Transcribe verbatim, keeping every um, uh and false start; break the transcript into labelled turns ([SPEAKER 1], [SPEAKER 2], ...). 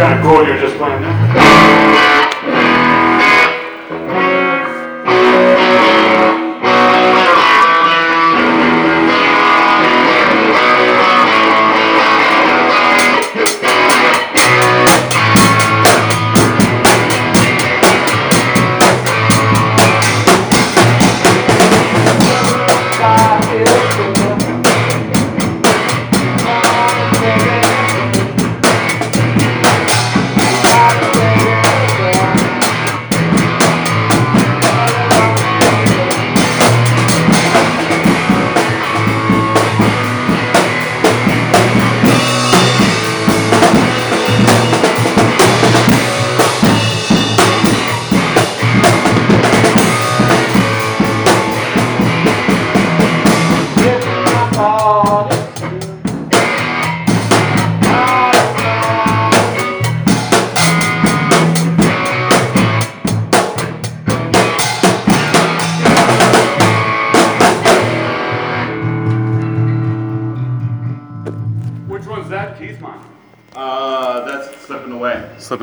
[SPEAKER 1] kind of cool you're just playing there. Which one's that? Keith mine.
[SPEAKER 2] Uh, that's slipping away.
[SPEAKER 1] Slipping